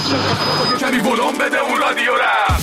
کمی ولوم بده اون رادیو را.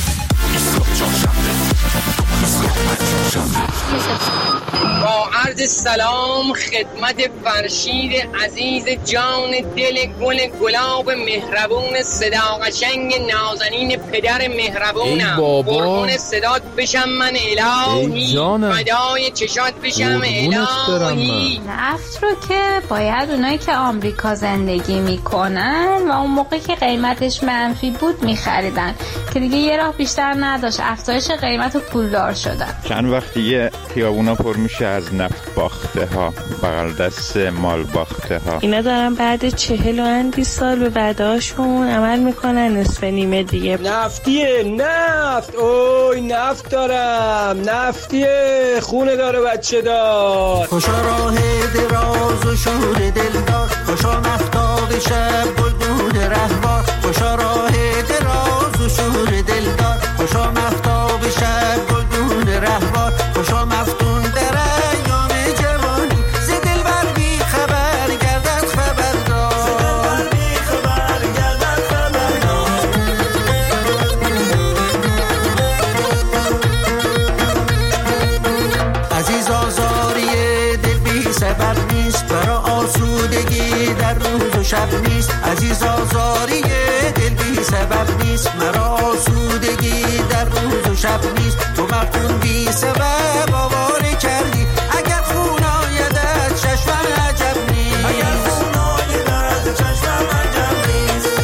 با عرض سلام خدمت فرشید عزیز جان دل گل گلاب مهربون صدا قشنگ نازنین پدر مهربونم. قربون صدات بشم من الهی، فدای چشات بشم الهی. نفت رو که باید اونایی که آمریکا زندگی میکنن و اون موقع که قیمتش منفی بود میخریدن که دیگه یه راه بیشتر نداشت، افزایش قیمت و پولدار شدن. چند وقت دیگه خیابونا پر میشه از نفت باخته ها، بغل دست مال باخته ها. اینا دارن بعد 40 و اندی سال به بعداشون عمل میکنن نصف نیمه دیگه. نفتیه، نفت، اوی نفت دارم، نفتیه، خونه داره بچه دار. خوشا راه دراز و شور دلدار، خوشا مفتاب شب گلگون رهوار. خوشا راه دراز و شور دلدار، خوشا مفتاب شب گلگون رهوار. خوشا مفتون در ایام جوانی، ز دلبر بی خبر گردد خبردار. ز دلبر بی خبر گردد خبردار. عزیز آزاری دل بی سبب نیست، برا آسودگی در روز و شب نیست. عزیز آزاری دل بی سبب نیست، مرا آسودگی در روز و شب نیست. تو مفتون بی سبب آواره کردی، اگر خون آیدت چشمم عجب نیست. اگر خون آیدت چشمم عجب نیست.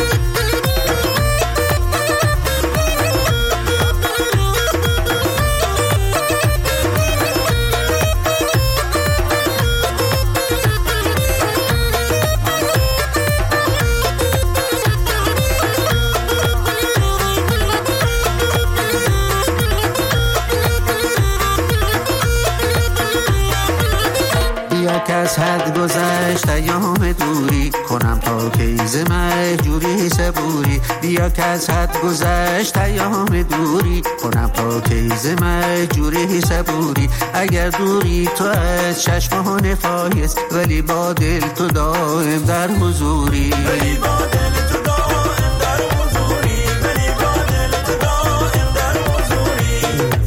که از حد گذشت ایام دوری، کنم تا کیز مهجوری صبوری. بیا که از حد گذشت ایام دوری، کنم تا کیز مهجوری صبوری. اگر دوری تو از چشمان فایز، ولی با دل تو دائم در حضوری. ولی با دل تو دائم در حضوری. ولی با دل تو دائم در حضوری.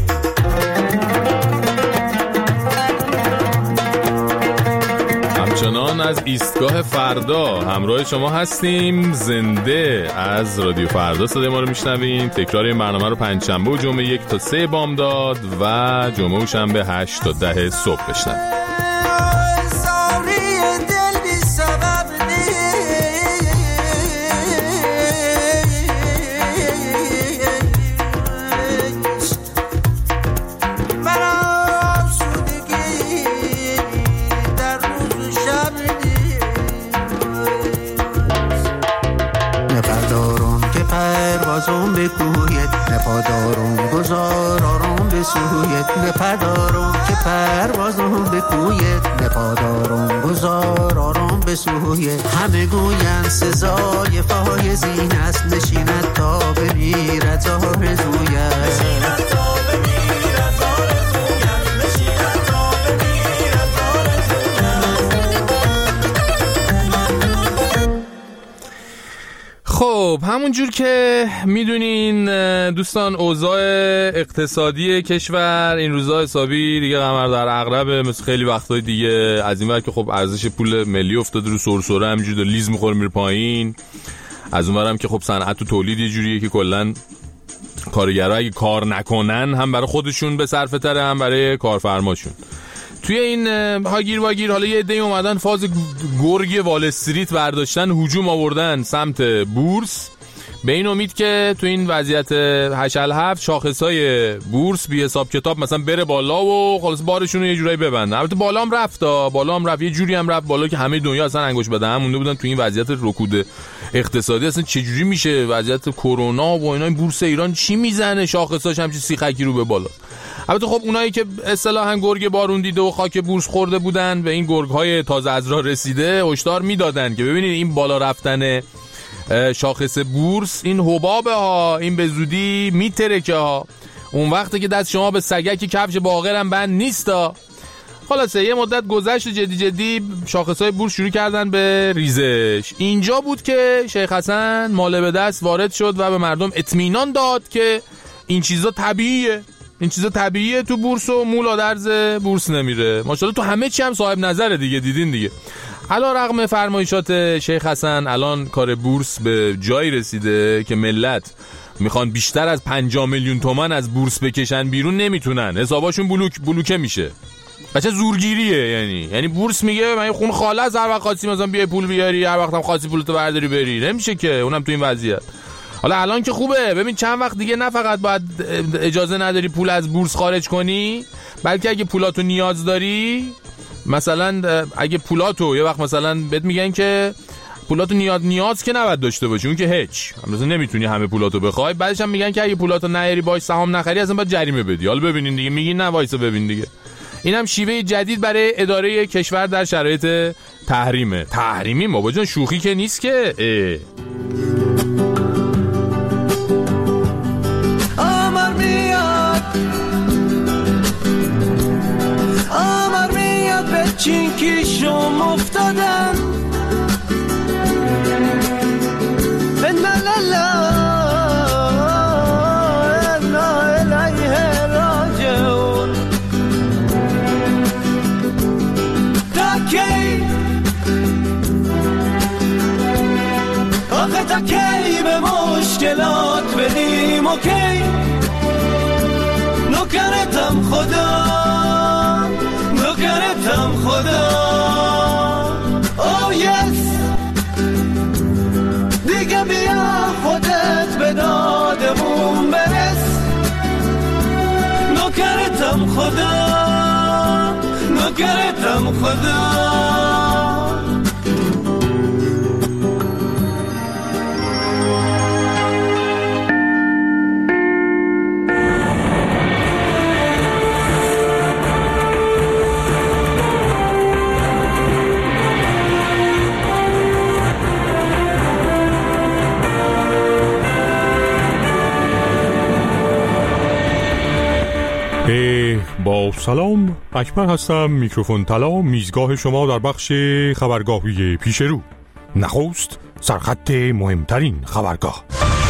همچنان از ایستگاه فردا همراه شما هستیم. زنده از رادیو فردا صدای ما رو میشنوین. تکرار این برنامه رو پنجشنبه و جمعه 1 تا 3 بامداد و جمعه و شنبه 8 تا 10 صبح بشنوید. نپادارم گذار آرام به سویت، نپادارم که پروازم به کویت. نپادارم گذار آرام به سویت. همه گوین سزای فایزین است، نشیند تا بمیرد آرزویت. خب همونجور که میدونین دوستان، اوضاع اقتصادی کشور این روزا حسابی دیگه قمر در عقرب، مثل خیلی وقتای دیگه. از این ور که خب ارزش پول ملی افتاده رو سرسره، همینجوری لیز میخوره میره پایین. از اون ورم که خب صنعت و تولید یه جوریه که کلا کارگرها اگه کار نکنن هم برای خودشون به صرفه تره، هم برای کارفرماشون. توی این هاگیر واگیر حالا یه عده‌ای اومدن فاز گرگ وال استریت برداشتن، هجوم آوردن سمت بورس، به این امید که تو این وضعیت هشل-هفت شاخص‌های بورس بی حساب کتاب مثلا بره بالا و خلاص بارشون رو یه جورایی ببندن. البته بالا هم رفت، یه جوری هم رفت بالا که همه دنیا اصلا انگوش بده هم مونده بودن تو این وضعیت رکود اقتصادی. اصلا چه جوری میشه وضعیت کرونا و اینا، این بورس ایران چی میزنه شاخصاش همچین سیخکی رو به بالا. البته خب اونایی که اصطلاحاً گرگ بارون دیده و خاک بورس خورده بودن، به این گرگ‌های تازه از راه رسیده هشدار میدادن که ببینید این بالا رفتن شاخص بورس این حبابه ها، این به زودی میترکه ها. اون وقتی که دست شما به سگک کفش باقرم بند نیستا. خلاصه یه مدت گذشت و جدی شاخصهای بورس شروع کردن به ریزش. اینجا بود که شیخ حسن ماله به دست وارد شد و به مردم اطمینان داد که این چیزا طبیعیه تو بورس و مولا درز بورس نمیره. ماشاءالله تو همه چی هم صاحب نظره دیگه، دیدین دیگه. علی رغم فرمایشات شیخ حسن الان کار بورس به جایی رسیده که ملت میخوان بیشتر از 50 میلیون تومان از بورس بکشن بیرون، نمیتونن، حساباشون بلوکه میشه. بچه زورگیریه. یعنی بورس میگه من خون خاله از هر وقت خاصی مثلا بیای پول بیاری، هر وقت هم خاصی پولتو برداری بری، نمیشه که، اونم تو این وضعیت. حالا الان که خوبه، ببین چند وقت دیگه نه فقط باید اجازه نداری پول از بورس خارج کنی، بلکه اگه پولاتو نیاز داری، مثلا اگه پولاتو یه وقت مثلا بهت میگن که پولاتو نیاز که نباید داشته باشی، اون که هیچ، مثلا نمیتونی همه پولاتو بخوای، بعدش هم میگن که اگه پولاتو نیاری باش سهام نخری اصلا باید جریمه بدی. حالا ببینین دیگه، میگین نه وایسا ببین دیگه. اینم شیوه جدید برای اداره کشور در شرایط تحریمی. بابا جان شوخی که نیست که. آمار میاد به چینکی شم افتادن، تا کی به مشکلات بدیم اوکی، نوکرتم خدا او یس دیگه بیا خودت به دادمون برس، نوکرتم خدا. با سلام، اکبر هستم، میکروفون طلا، میزگاه شما در بخش خبرگاهی پیش رو. نخست سرخط مهمترین خبرگاه.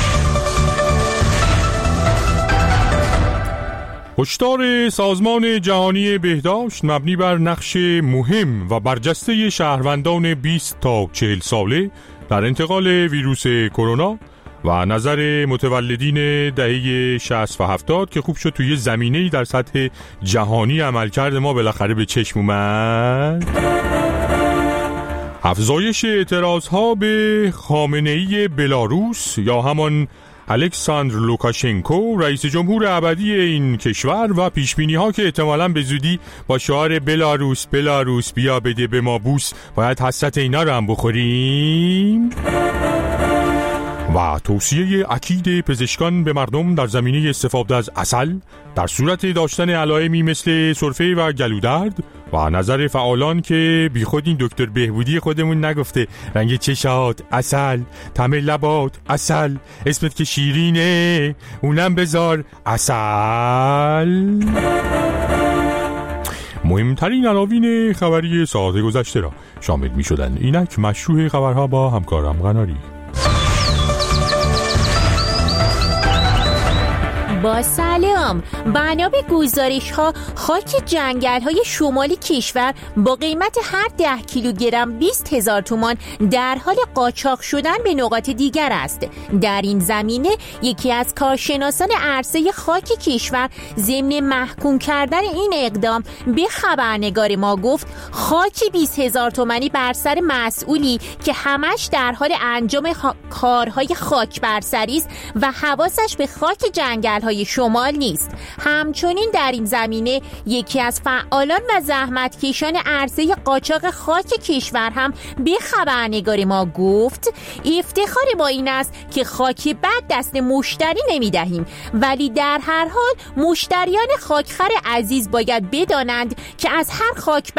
هشدار سازمان جهانی بهداشت مبنی بر نقش مهم و برجسته شهروندان 20 تا 40 ساله در انتقال ویروس کرونا و نظر متولدین دهه 60 و 70 که خوب شد توی زمینه‌ای در سطح جهانی عملکرد ما بالاخره به چشم اومد. افزایش اعتراضها به خامنه‌ای بلاروس یا همان الکساندر لوکاشنکو رئیس جمهور ابدی این کشور و پیشبینی‌ها که احتمالاً به زودی با شعار بلاروس بیا بده به ما بوس باید حسرت اینا رو هم بخوریم. و توصیه اکید پزشکان به مردم در زمینه استفاده از عسل در صورت داشتن علائمی مثل سرفه و گلودرد و نظر فعالان که بی خود این دکتر بهبودی خودمون نگفته رنگ چشات عسل، طعم لبات عسل، اسمت که شیرینه اونم بذار عسل. مهمترین عناوین خبری ساعت گذشته را شامل می شدند. اینک مشروع خبرها با همکارم قناری. با سلام، بنا به گزارش ها خاک جنگل های شمالی کشور با قیمت هر 10 کیلوگرم 20,000 تومان در حال قاچاق شدن به نقاط دیگر است. در این زمینه یکی از کارشناسان عرصه خاک کشور ضمن محکوم کردن این اقدام به خبرنگار ما گفت خاک 20,000 تومانی بر سر مسئولی که همش در حال انجام کارهای خاک برسری است و حواسش به خاک جنگل های شمال نیست. همچنین در این زمینه یکی از فعالان و زحمتکشان عرصه قاچاق خاک کشور هم به خبرنگار ما گفت افتخار ما این است که خاک بد دست مشتری نمیدهیم، ولی در هر حال مشتریان خاکخر عزیز باید بدانند که از هر خاک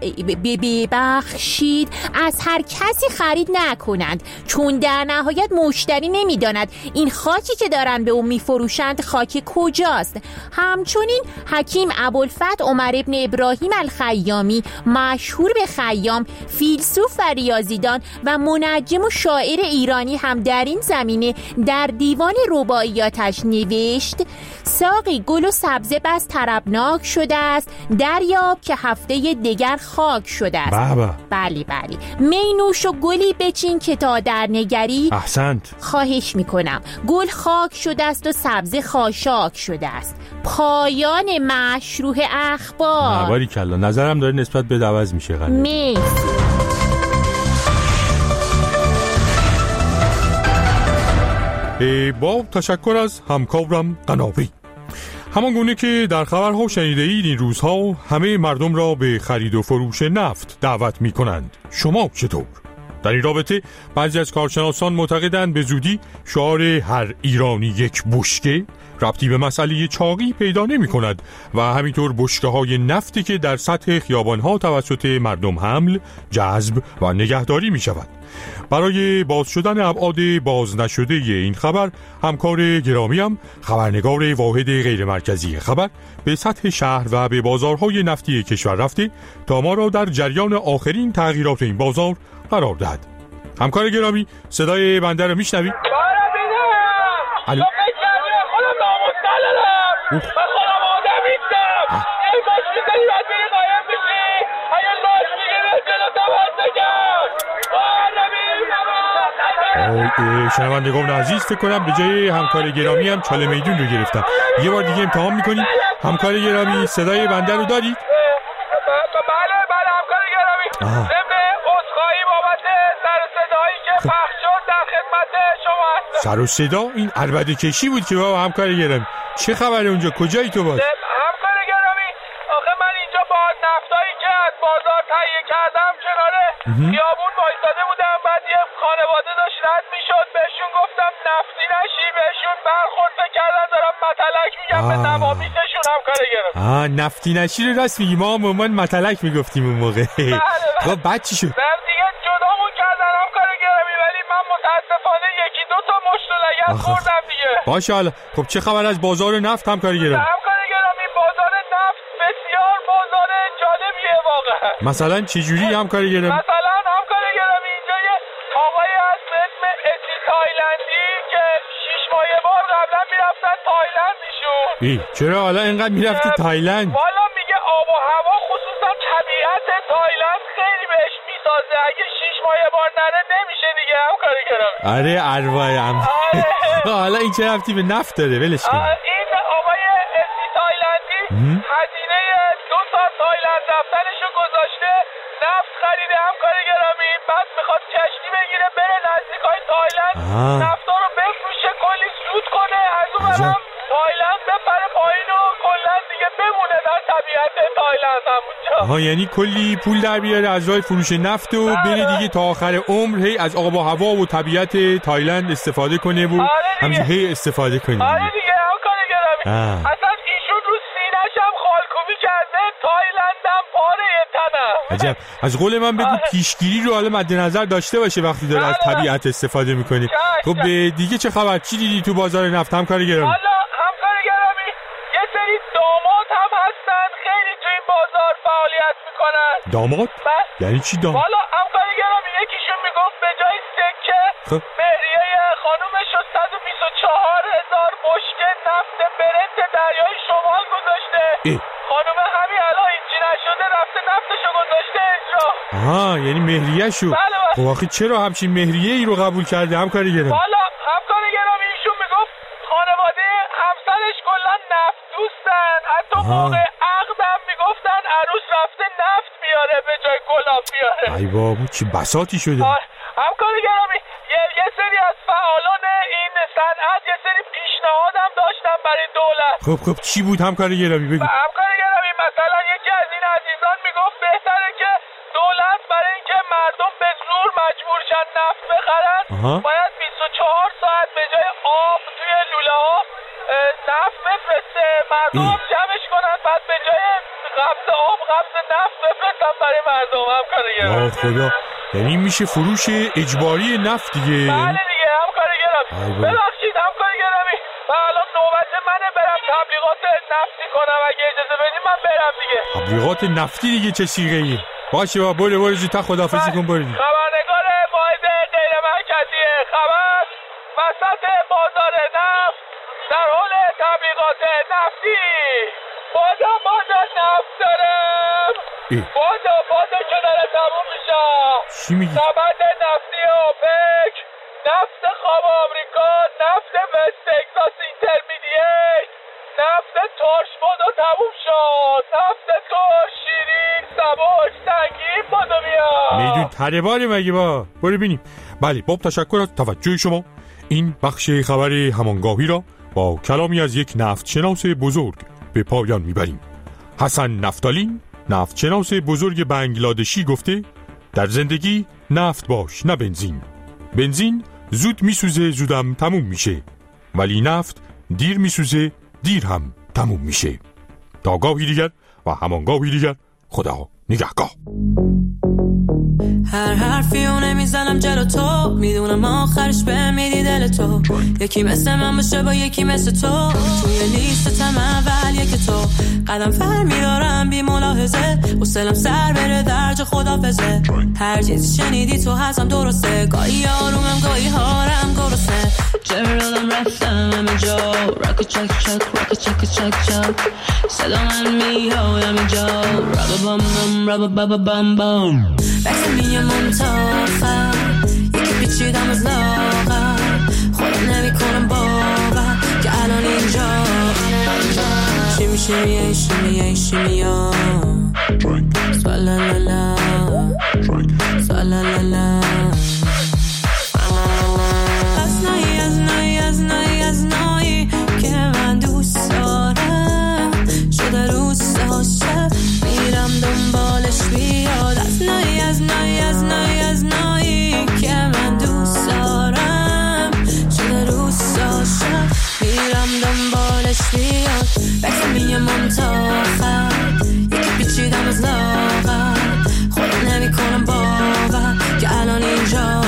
ببخشید از هر کسی خرید نکنند، چون در نهایت مشتری نمیداند این خاکی که دارن به اون میفروشند خاک کجاست. همچنین حکیم ابوالفتح عمر ابن ابراهیم الخیامی، مشهور به خیام، فیلسوف و ریاضیدان و منجم و شاعر ایرانی هم در این زمینه در دیوان رباعیاتش نوشت: ساقی گل و سبزه بس طربناک شده است، دریاب که هفته دگر خاک شده است. بله می نوش و گلی بچین که تا در نگری. احسنت. خواهش میکنم. گل خاک شده است و سبزه خاشاک شده است. پایان مشروح اخبار. باریکلا، نظرم داره نسبت به عوض میشه. مرسی. با تشکر از همکارم قناوی. همان گونه که در خبرها شنیده اید، این روزها همه مردم را به خرید و فروش نفت دعوت می کنند. شما چطور؟ در این رابطه بعضی از کارشناسان معتقدند به زودی شعار هر ایرانی یک بشکه ربطی به مسئله چاقی پیدا نمی کند و همینطور بشکه های نفتی که در سطح خیابان ها توسط مردم حمل، جذب و نگهداری می شود. برای باز شدن ابعاد باز نشده این خبر، همکار گرامیم خبرنگار واحد غیر مرکزی خبر به سطح شهر و به بازارهای نفتی کشور رفته تا ما را در جریان آخرین تغییرات این بازار قرار دهد. همکار گرامی، صدای بنده رو میشنوی؟ الو. شنوندگان عزیز، فکر کنم به جای همکار گرامی هم چاله میدون رو گرفتم. یه بار دیگه امتحان میکنیم. همکار گرامی، صدای بنده رو دارید؟ بله همکار گرامی. ضمن عذرخواهی بابت سر و صدایی که پخش شد در خدمت شما هستم. سر و صدا؟ این عربده کشی بود که بابا. همکار گرامی چه خبره اونجا؟ کجایی تو باز؟ همکار گرامی، آخه من اینجا با نفتایی که از بازار تهیه کردم کنار خیابون وایساده بودم. بعد یه خانواده داشت رد میشد، بهشون گفتم نفتی نشی، بهشون برخورد کردن دارم متلک میگم به نوامیسشون. همکار گرامی نفتی نشی رو راست میگی، ما عموما متلک میگفتیم اون موقع. خب بعد چی شد؟ دیگه جدامون کردن همکار گرامی، ولی من متاسفانه یکی دو تا مشت و لگد خوردم دیگه. باشه حالا، خب چه خبر از بازار نفت همکار گرامی؟ همکار گرامی، بازار نفت بسیار بازار جالبیه واقعا. مثلا چه جوری همکار گرامی؟ مثلا همکار گرامی، اینجا یه آقای هست به اسم اتی تایلندی که 6 ماه بار قبلا میرفتن تایلند ایشون. چرا حالا اینقدر میرفتی تایلند؟ والا میگه آب و هوا خصوصا طبیعت تایلند خیلی بهش میسازه، اگه 6 ماه بار نره نمیشه دیگه همکار گرامی. آره اروایم. حالا این چه ربطی به نفت داره؟ ولش کن. این آقای اتی تایلندی هزینه 2 سال تایلند رفتنشو گذاشته، نفت خریده همکار گرامی. بعد میخواد کشتی بگیره بره نزدیکای تایلند، نفتا رو بفروشه، کلی سود کنه، از اون برم تایلند بپره پایین و کلا دیگه بمونه در طبیعت تایلند همونجا. یعنی کلی پول در بیاره از راه فروش نفت و بره دیگه تا آخر عمر هی از آب و هوا و طبیعت تایلند استفاده کنه و همینجوری هی استفاده کنه. آره دیگه همکار گرامی. اصلا ایشون رو سینه‌ش هم خالکوبی کرده، تایلند هم پاره تنه. عجب. از قول من بگو پیشگیری رو حالا مد نظر داشته باشه وقتی داره از طبیعت استفاده میکنه. خب دیگه چه خبر؟ چی دیدی تو بازار نفت همکار گرامی؟ حالا همکار گرامی، یه سری داماد هم هستن خیلی تو این بازار فعالیت میکنن. داماد؟ یعنی چی داماد؟ حالا همکار گرامی، یکیشون میگفت به جای سکه مهریه خانومش رو 124,000 بشکه نفت برنت دریای شمال گذاشته. خانومه همین الان هیچی نشده رفته نفتشو گذاشته اجرا. یعنی مهریه‌شو. خب آخه چرا همچین مهریه ای رو قبول کرده همکار گرامی؟ حالا همکار گرامی ایشون میگفت خانواده همسرش کلا نفت دوستن، حتی موقع عقدم میگفتن عروس رفته نفت بیاره به جای گلاب بیاره. ای بابا چه بساطی شده. همکار گرامی، یه سری از فعالان این صنعت یه سری پیشنهادم داشتن برای دولت. خب چی بود همکار گرامی بگو؟ همکار گرامی، مثلا یکی از این عزیزان میگفت بهتره که دولت برای اینکه مردم به زور مجبور شن نفت بخرن باید 24 ساعت به جای آب توی لوله ها نفت بفرسته، مردم جمعش کنن، بعد به جای قبض آب قبض نفت بفرستن برای مردم. همکار گرامی خدا، یعنی میشه فروش اجباری نفت دیگه. بله دیگه همکار گرامی. ببخشید همکار گرامی، و الان نوبت منه تبلیغات نفتی کنم اگه اجازه بدیم من برم دیگه. تبلیغات نفتی دیگه چه سیغه‌ایه؟ باشه با برو زودتر خداحافظی کن برو. خبرنگار واحد غیر مرکزی خبر وسط بازار نفت در حال تبلیغات نفتی. بادا نفت دارم. بادا که داره تموم میشه. چی میگی؟ سبد نفتی اوپک، نفت خواب آمریکا، نفت وست تگزاس اینترمیدییت، نفت ترش بادا تموم شد. نفت ترش شیرین سبک سنگین بادا بیا. میدون تره مگه با برو بینیم. بله باب تشکر از توجه شما. این بخش خبر همانگاهی را با کلامی از یک نفتشناس بزرگ به پایان میبریم. حسن نفتالین، نفتشناس بزرگ بنگلادشی گفته در زندگی نفت باش نه بنزین. بنزین زود میسوزه زودم تموم میشه، ولی نفت دیر میسوزه دیر هم تموم میشه. تا گاهی دیگر و همانگاهی دیگر، خدا نگهگاه. هر حرفی اونه میزنم جلو تو، میدونم آخرش به میدی دل تو. یکی مثل من باشه با یکی مثل تو، توی لیستم اول یکی تو. قدم فر میدارم بی ملاحظه، حوصلم سر بره درجا خدافزه. هر چیزی شنیدی تو هستم درسته، گاهی آرومم گاهی هارم گرسنه. جرالم رفتم همه جا، راک چک چک راک چک چک چک. صدا من میاد همه جا، رابا بام بام رابا بابا بام بام. بسه میام منتاخر، یکی پیچیدم از لاغر. خودم نمی کنم باور که الان اینجا شیمی شیمی شیمی شیمی ها سوالالالا سوالالالا. از نایی که من دوست دارم شده روز هاشه، میرم دنبالش بیاد. از نایی که من دوست دارم شده روز هاشه، میرم دنبالش بیاد. بکر میام منتاخر، یکی پیچیدم از لاغر. خودم نمی کنم باور که الان اینجا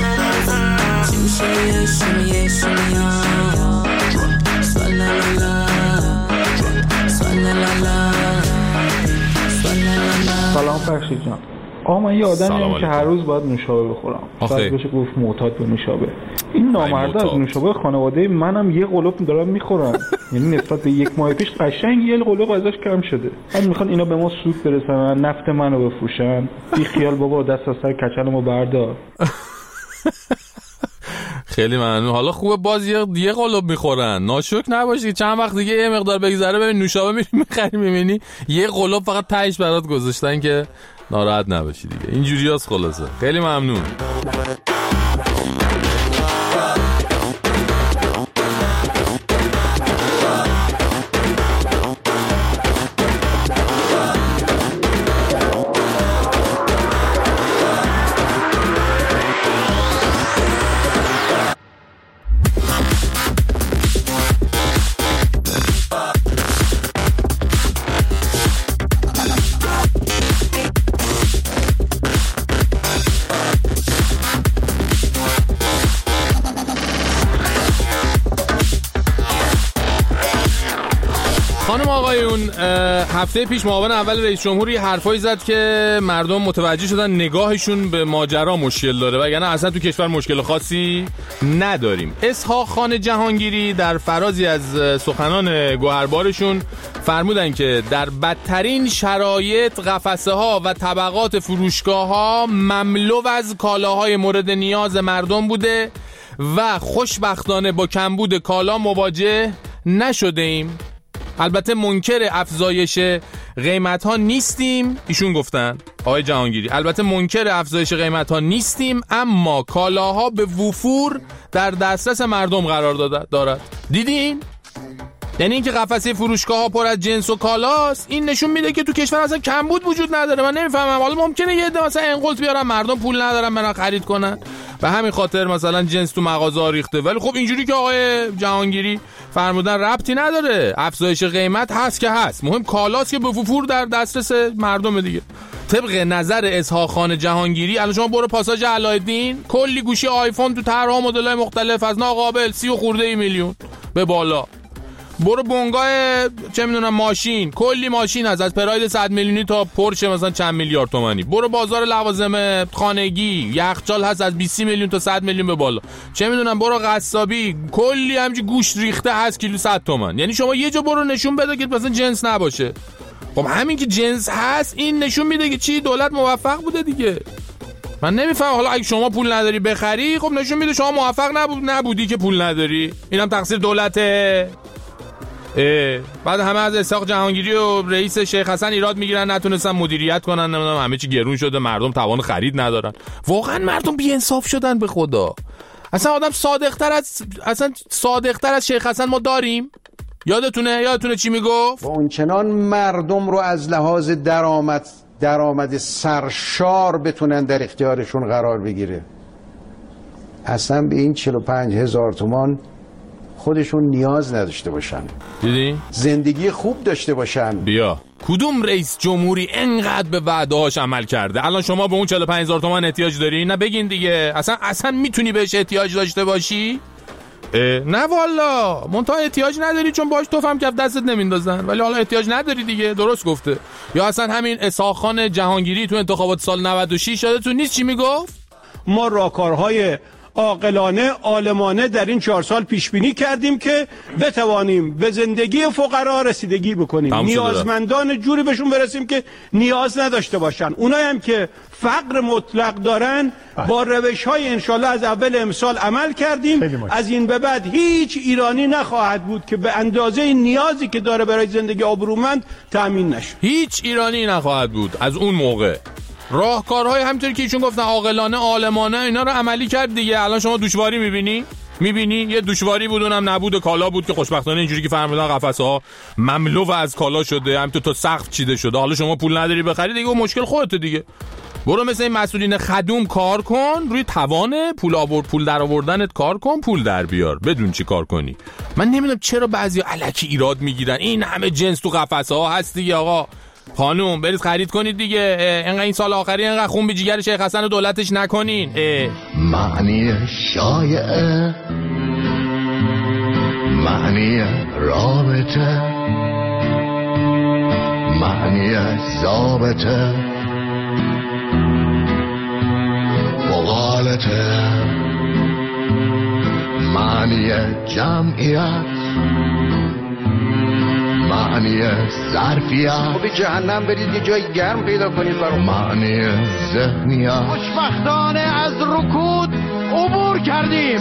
شمیه شمیه شمیه ها سوالالالا سوالالالا سوالالالا. سلام فرشید جان. من یه آدمیم که هر روز باید نوشابه بخورم. شاید بشه گفت معتاد به نوشابه. این نامرده از نوشابه خانواده منم یه قلوب دارن میخورن. یعنی نسبت به یک ماه پیش قشنگ یه قلوب ازش کم شده. بعد میخوان اینا به ما سود برسونن، نفت منو بفروشن. بی خیال بابا، دست از سر کچلمو بردار. خیلی ممنون. حالا خوبه باز یه قلوب میخورن، ناشک نباشی. چند وقت دیگه یه مقدار بگذره ببین نوشابه میری میخری میبینی یه قلوب فقط تهش برات گذاشتن که ناراحت نباشی دیگه. اینجوریاست خلاصه. خیلی ممنون. خانم آقایون، هفته پیش معاون اول رئیس جمهور یه حرفایی زد که مردم متوجه شدن نگاهشون به ماجرا مشکل داره، وگرنه اصلا تو کشور مشکل خاصی نداریم. اسحاق خان جهانگیری در فرازی از سخنان گوهربارشون فرمودن که در بدترین شرایط قفسه ها و طبقات فروشگاه ها مملو از کالاهای مورد نیاز مردم بوده و خوشبختانه با کمبود کالا مواجه نشده ایم. البته منکر افزایش قیمت ها نیستیم، ایشون گفتن آقای جهانگیری، البته منکر افزایش قیمت ها نیستیم، اما کالاها به وفور در دسترس مردم قرار دارد. دیدین؟ یعنی اینکه قفسه فروشگاه ها پر از جنس و کالاست، این نشون میده که تو کشور اصلا کمبود وجود نداره. من نمیفهمم، حالا ممکنه یه عده مثلا انقلت بیارن، مردم پول ندارن برن خرید کنن، به همین خاطر مثلا جنس تو مغازه ریخته. ولی خب اینجوری که آقای جهانگیری فرمودن ربطی نداره، افزایش قیمت هست که هست، مهم کالاست که به وفور در دسترس مردم دیگه. طبق نظر اسحاق خان جهانگیری، الان شما برو پاساژ علایالدین، کلی گوشی آیفون تو طرح‌ها مدل‌های مختلف از ناقابل 30 و خورده میلیون به بالا، برو بنگاه چه میدونم ماشین، کلی ماشین هست، از پراید 100 میلیونی تا پورشه مثلا چند میلیارد تومانی. برو بازار لوازم خانگی، یخچال هست از 20 میلیون تا 100 میلیون به بالا. چه میدونم برو قصابی، کلی همچین گوشت ریخته هست کیلو 100 تومن. یعنی شما یه جا برو نشون بده که مثلا جنس نباشه. خب همین که جنس هست این نشون میده که چی دولت موفق بوده دیگه. من نمیفهم. حالا اگه شما پول نداری بخری، خب نشون میده شما موفق نبودی که پول نداری. اینم تقصیر دولته. بعد همه از اسحاق جهانگیری و رئیس شیخ حسن ایراد میگیرن نتونستن مدیریت کنن، نمیدونم همه چی گرون شده، مردم توان خرید ندارن. واقعا مردم بی‌انصاف شدن به خدا. اصلا آدم صادق‌تر از شیخ حسن ما داریم؟ یادتونه چی میگفت؟ اونچنان مردم رو از لحاظ درآمد سرشار بتونن در اختیارشون قرار بگیره. اصلا به این 45,000 تومان خودشون نیاز نداشته باشن. دیدی؟ زندگی خوب داشته باشن. بیا کدوم رئیس جمهوری انقدر به وعده‌هاش عمل کرده؟ الان شما به اون 45,000 تومان احتیاج داری؟ نه بگین دیگه. اصلا میتونی بهش احتیاج داشته باشی؟ نه والا منتها احتیاج نداری چون باش توفم کف دستت نمیندازن. ولی حالا احتیاج نداری دیگه. درست گفته. یا اصلا همین اسحاق خان جهانگیری تو انتخابات سال 96 یادتون نیست چی میگفت؟ ما راهکارهای عاقلانه عالمانه در این 4 سال پیش بینی کردیم که بتوانیم به زندگی فقرا رسیدگی بکنیم، نیازمندان جوری بهشون برسیم که نیاز نداشته باشن. اونایی هم که فقر مطلق دارن با روش‌های انشالله از اول امسال عمل کردیم. از این به بعد هیچ ایرانی نخواهد بود که به اندازه نیازی که داره برای زندگی آبرومند تأمین نشه. هیچ ایرانی نخواهد بود از اون موقع. راهکارهای همونطوری که ایشون گفتن عاقلانه عالمانه اینا رو عملی کرد دیگه. الان شما دشواری میبینی یه دشواری بود، اونم نبود کالا بود که خوشبختانه اینجوری که فرمودن قفسه‌ها مملو از کالا شده، همینطور تا سقف چیده شده. حالا شما پول نداری بخری دیگه، مشکل خودته دیگه. برو مثل این مسئولین خدوم کار کن، روی توان پول در آوردنت کار کن، پول در بیار، بدون چی کار کنی. من نمیدونم چرا بعضیا الکی ایراد میگیرن. این همه جنس تو قفسه‌ها هست دیگه. آقا خانوم برید خرید کنید دیگه. اینقدر این سال آخری اینقدر خون به جیگر شیخ حسن و دولتش نکنین. معنی شایعه، معنی رابطه، معنی ضابطه، مغالطه، معنی جمعیت، معنی ظرفیت. خب جهنم برید یه جای گرم پیدا کنید برام. معنی ذهنیت. خوشبختانه از رکود عبور کردیم.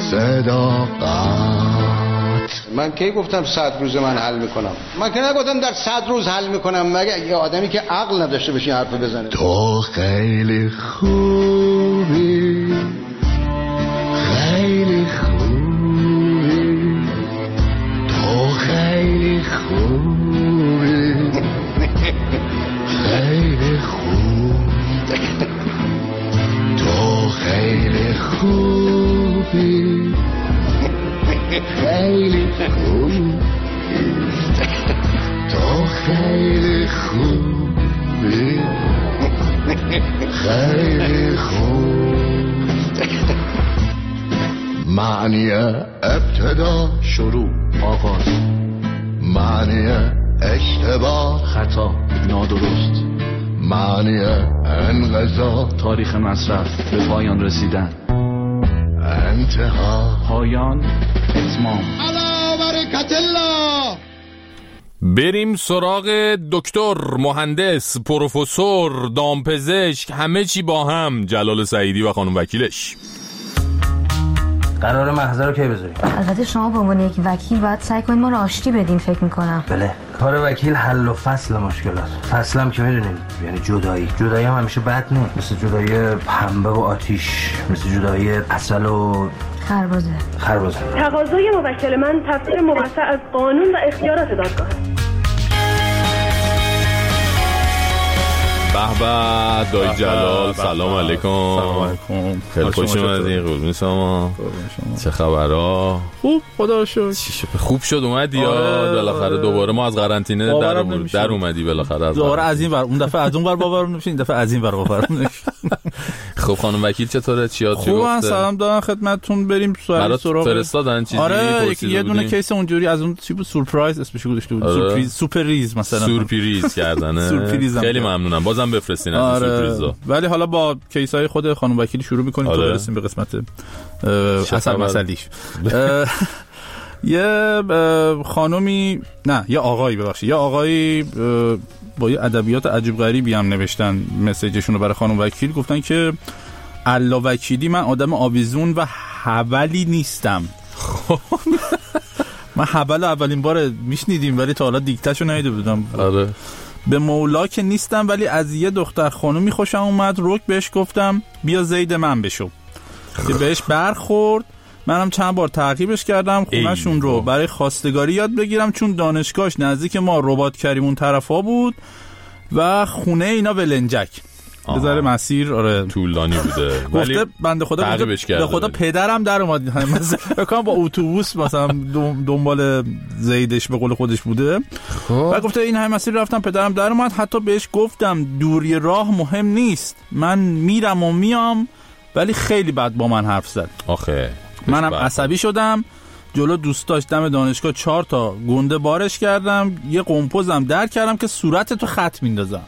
صداقت. من کی گفتم 100 روز من حل میکنم؟ من که نگفتم در 100 روز حل میکنم، مگه یه آدمی که عقل نداشته باشه حرف بزنه. تو خیلی خوبی، خیلی خوبی، تو خیلی خوبی، خیلی خوب، تو خیلی خوبی، خیلی خوب، تو خیلی خوبی، خیلی خوب. معنی ابتدا شروع آغاز، معنی اشتباه خطا نادرست، معنی انقضا تاریخ مصرف به پایان رسیدن، انتها پایان اتمام. علا برکت الله. بریم سراغ دکتر، مهندس، پروفسور، دامپزشک، همه چی با هم، جلال سعیدی و خانم وکیلش. قرار محضر رو کی بذاریم؟ البته شما به عنوان یک وکیل باید سعی کنید ما رو آشتی بدین فکر میکنم. بله، کار وکیل حل و فصل مشکلات. فصل هم که میدونیم یعنی جدایی هم همیشه بد نیست، مثل جدایی پنبه و آتیش، مثل جدایی عسل و خربزه. تقاضای موکل من تفسیر موسع از قانون و اختیارات دادگاه. به به دایی جلال، سلام علیکم. سلام علیکم. خیلی خوش اومدین. قربون شما. چه خبرها؟ خوب، خدا رو شکر. خوب شد اومدی یا بالاخره دوباره ما از قرنطینه در اومدی بالاخره از دوباره از این ور، اون دفعه از اون ور باور نمیشه، این دفعه از این ور باور نمیشه. خب خانم وکیل چطوره؟ چیات گفته؟ خوبن، سلام دارن خدمتتون. بریم سوال سراغ فرستادن چیزی؟ آره یه دونه کیس اونجوری از اون تیپ سورپرایز اسمش گذاشته بود. آره. سورپریز مثلا سورپریز کردنه. خیلی ممنونم. بازم بفرستین از سورپریزا. ولی حالا با کیس‌های خود خانم وکیل شروع می‌کنیم تا برسیم به قسمت اصل مسئله‌اش. یه خانومی نه یه آقایی ببخشید یه آقایی با یه ادبیات عجیب غریبی هم نوشتن مسیجشون رو برای خانم وکیل. گفتن که الله وکیلی من آدم آویزون و حولی نیستم. من حول اولین بار میشنیدیم ولی تا حالا دیکتهشو ندیده بودم. آره. به مولا که نیستم ولی از یه دختر خانومی خوشم اومد. رک بهش گفتم بیا زید من بشو که بهش برخورد. منم چند بار تعقیبش کردم خونه‌شون رو برای خواستگاری یاد بگیرم چون دانشگاهش نزدیک ما رباط کریم اون طرفا بود و خونه اینا ولنجک. بذاره مسیر آره طولانی بوده. گفته بنده خدا به خدا پدرم در اومد مثلا با اتوبوس مثلا دنبال زیدش به قول خودش بوده و گفته این همه مسیر رفتم پدرم در اومد. حتی بهش گفتم دوری راه مهم نیست من میرم و میام ولی خیلی بد با من حرف زد. آخه منم عصبی شدم جلو دوستاش دم دانشگاه 4 تا گنده بارش کردم یه قمپوزم در کردم که صورتتو خط میندازم.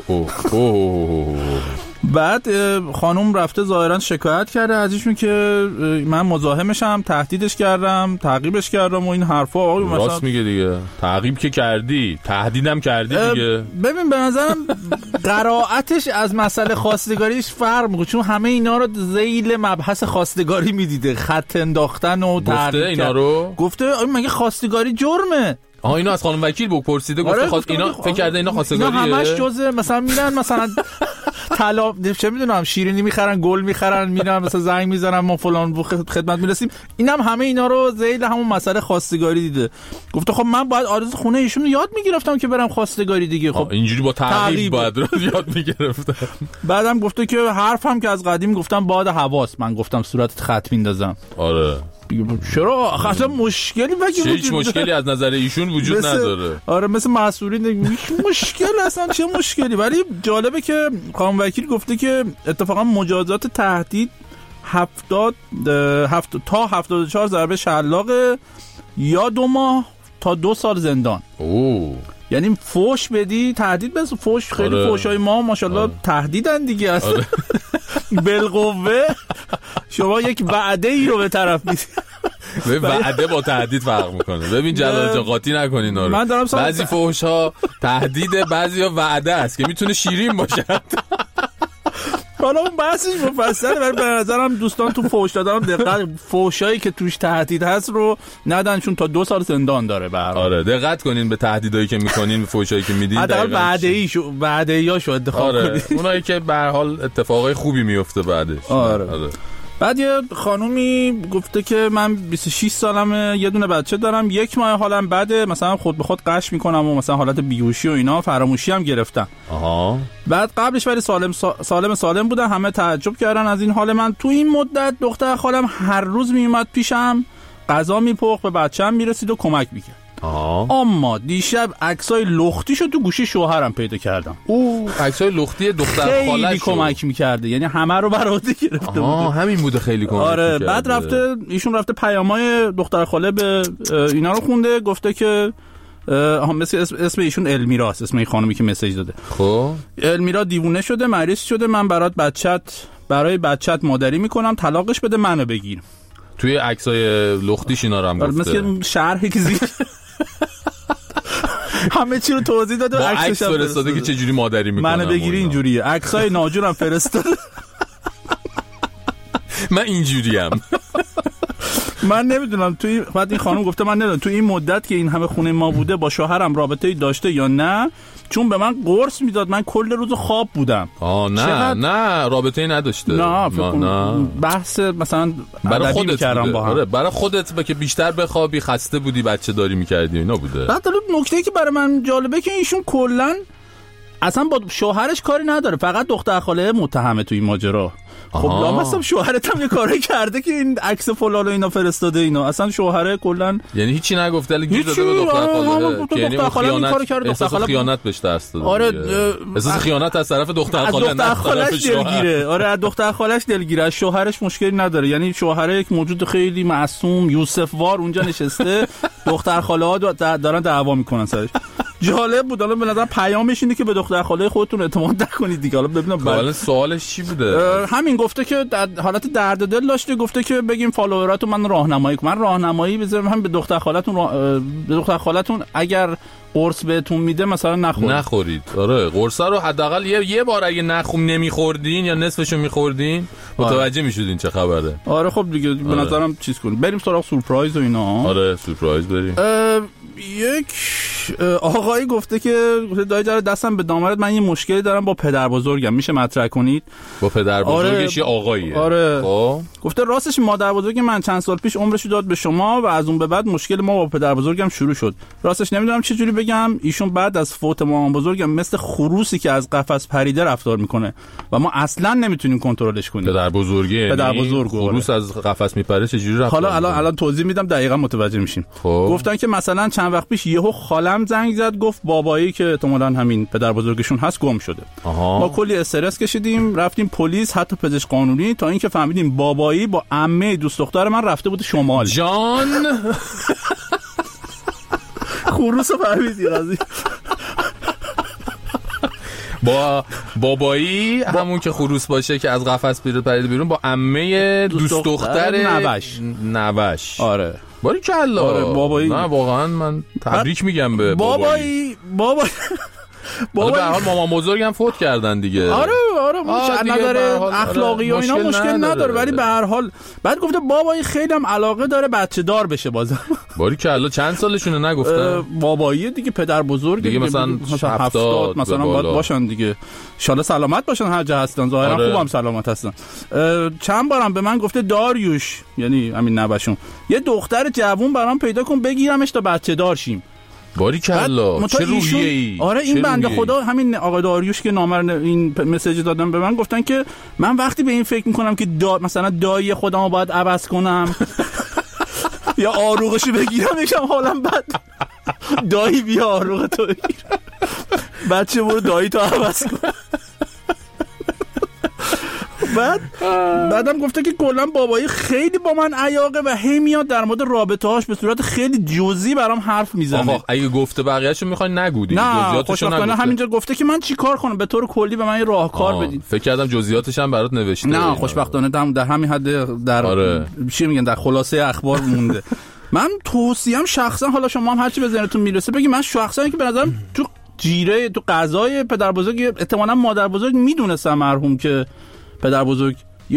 بعد خانوم رفته ظاهرا شکایت کرده ازشون که من مزاحمشم تهدیدش کردم تعقیبش کردم و این حرفا. راست میگه دیگه تعقیب که کردی تهدیدم کردی دیگه. ببین به نظرم قرائتش از مسئله خواستگاریش فرق میکنه چون همه اینا رو ذیل مبحث خواستگاری میدیده خط انداختن و گفته اینا رو گفته مگه خواستگاری جرمه. اینو از خانم وکیل پرسیده گفته آره اینا فکر کرده اینا خواستگاریه. اینا همش جزء مثلا میرن مثلا طلا چه میدونم شیرینی میخرن گل میخرن میرن مثلا زنگ میزنن ما فلان خدمت میرسیم. اینم همه اینا رو ذیل همون مسئله خواستگاری دیده. گفته خب من باید آرزو خونه ایشون رو یاد میگرفتم که برم خواستگاری دیگه. خب اینجوری با تعقیب باید یاد میگرفتم. بعدم گفته که حرفم که از قدیم گفتم باد حواس من گفتم صورتت خط میندازم. آره چرا اصلا مشکلی هیچ مشکلی از نظر ایشون وجود نداره. آره مثل مسئولین مشکل اصلا چه مشکلی. ولی جالبه که خانم وکیل گفته که اتفاقا مجازات تهدید 70 تا 74 ضربه شلاق یا 2 ماه تا 2 سال زندان. یعنی فوش بدی تهدید بس فوش خیلی آره. فوشای ما ماشاءالله تهدیدن دیگه اصلا. آره. بالقوه شما یک وعده ای رو به طرف میدید. وعده با تهدید فرق میکنه. ببین جلال جان قاطی نکنین رو. بعضی فحش‌ها تهدیده بعضیا وعده است که میتونه شیرین باشه. حالا اون بحثش مفصله ولی به نظرم دوستان تو فحش دادن دقت فحشایی که توش تهدید هست رو ندن چون تا 2 سال زندان داره به هر حال. آره دقت کنین به تهدیدایی که میکنین به فحشایی که میدین. حداقل وعده‌ایاشو انتخاب کنین. اونایی که به هر حال اتفاقای خوبی میفته بعدش. آره. بعد یه خانومی گفته که من 26 سالمه یه دونه بچه دارم 1 ماه حالم بده مثلا خود به خود قش میکنم و مثلا حالت بیهوشی و اینا فراموشی هم گرفتم. بعد قبلش ولی سالم بودن همه تعجب کردن از این حال من. تو این مدت دختر خالم هر روز میومد پیشم غذا میپخت به بچه‌م میرسید و کمک میکرد. اما دیشب عکسای لختیشو تو گوشی شوهرم پیدا کردم. عکسای لختی دختر خالش خیلی کمک میکرده یعنی همه رو بر عهده گرفته بود. همین بوده خیلی کمک آره میکرده. بعد ایشون رفته پیامای دختر خاله به اینا رو خونده گفته که مثل اسم ایشون المیراست اسم این خانومی که مسیج داده. خب المیرا دیوونه شده مریض شده من برای بچت مادری میکنم طلاقش بده منو بگیر. توی عکسای لختیش اینا رو هم گفته. مثل شرحی که همه چی رو توضیح داده با عکس فرستاده که چه جوری مادری میکنم منو بگیری اینجوریه. عکسای ناجورم فرستاده. من اینجوریم. من نمیدونم بعد این خانم گفته من نمیدونم تو این مدت که این همه خونه ما بوده با شوهرم رابطه‌ای داشته یا نه چون به من قرص میداد من کل روز خواب بودم. نه رابطه‌ای نداشته. نه بحث مثلا برای خودت کردم با هم. آره برای خودت که بیشتر بخوابی خسته بودی بچه داری می‌کردی اینا بوده. بعد نکته‌ای که برای من جالبه که ایشون کلا اصلا با شوهرش کاری نداره، فقط دختر خاله متهمه تو این ماجرا. خب لامصب شوهرت هم یه کاری کرده که این عکس فلان و اینا فرستاده اینا، اصلا شوهره کلا یعنی هیچی نگفته ولی گیر داده به دختر خاله که یعنی خیانت خیانت بهش دست داده. آره احساس خیانت از طرف دختر خاله نه از طرف شوهر. آره از دختر خالش دلگیره، از شوهرش مشکلی نداره. یعنی شوهره یک موجود خیلی معصوم یوسف وار اونجا نشسته، دختر خاله ها دارن دعوا میکنن سرش. جالب بود. حالا به نظر پیامش اینه که به دختر خاله خودتون اعتماد نکنید دیگه. حالا ببینم حالا سوالش چی بوده؟ همین گفته که در حالت درد دل داشته، گفته که بگیم فالووراتون من راهنمایی کنم. من راهنمایی بذارم هم به دختر خالتون اگر قرص بهتون میده مثلا نخورید. آره قرص رو حداقل یه بار اگه نمیخوردین یا نصفشو میخوردین متوجه میشدین چه خبره. آره خب دیگه به نظرم چیز کنیم، بریم سراغ سورپرایز و اینا. آره سورپرایز بریم. یک آقایی گفته که دایی جاره دستم به دامرت، من یه مشکلی دارم با پدر بزرگم، میشه مطرح کنید؟ با پدر بزرگش یه آقاییه. آره گفته راستش مادر بزرگ من چند سال پیش عمرشو داد به شما و از اون به بعد مشکل ما با پدر بزرگم شروع شد. راستش نمیدونم چه جوری بگم، ایشون بعد از فوت مامان بزرگم مثل خروسی که از قفس پریده رفتار میکنه و ما اصلا نمیتونیم کنترلش کنیم. پدر بزرگ خروس از قفس میپره چه جوری رفتار؟ حالا الان توضیح میدم دقیقاً متوجه میشیم. گفتن که مثلا چند وقت پیش یهو خالم زنگ زد گفت بابایی که احتمالاً همین پدر بزرگشون هست گم شده. ما کلی استرس کشیدیم، رفتیم پلیس حتی پزشک قانونی، تا اینکه فهمیدیم بابایی با عمه دوست دختر من رفته بود شمال. جان خروسو فهمیدی قضیه. با بابایی همون که خروس باشه که از قفس پرید بیرون با عمه دوست دختر نوش. آره باریکلا. آره بابایی. نه واقعا من تبریک میگم به بابایی. به هر حال مامان بزرگم فوت کردن دیگه. آره نداره اخلاقی و اینا مشکل نداره، ولی به هر حال بعد گفته بابایی خیلی هم علاقه داره بچه دار بشه بازم. باریکلا. چند سالشونه نگفتن؟ بابایی دیگه پدر بزرگ دیگه مثلا 70 مثلا باید باشن دیگه، ان شاءالله سلامت باشن هر جا هستن، ظاهرا خوبم سلامت هستن. چند بارم به من گفته داریوش، یعنی همین نوشون، یه دختر جوون برام پیدا کن بگیرمش تا بچه دار شیم. باریکلا چه روحیه‌ای. آره این بنده خدا همین آقا داریوش که نامر این مسیج دادن به من، گفتن که من وقتی به این فکر میکنم که مثلا دایی خودمو باید عوض کنم یا آروغشو بگیرم یکم حالم بد، دایی بیا آروغ تو بگیر، بچه برو دایی تو عوض کن. بعدم گفته که کلا بابایی خیلی با من عیاقه و هی میاد در مورد رابطه هاش به صورت خیلی جزئی برام حرف میزنه. آقا اگه گفته بقیه‌اشو میخواین نگو دیگه، جزئیاتشو نگو. همینجا گفته که من چیکار کنم، به طور کلی به من یه راهکار بدید. فکر کردم جزئیاتش هم برات نوشته. نه خوشبختانه در همین حد در چی میگن در خلاصه اخبار مونده. من توصیه‌ام شخصا، حالا شما هم هرچی به ذهنتون میرسه بگید، من شخصا که به نظرم تو جیره تو غذای پدر بزرگ احتمالاً مادر بزرگ میدونستم مرحوم که پدر بزرگ یه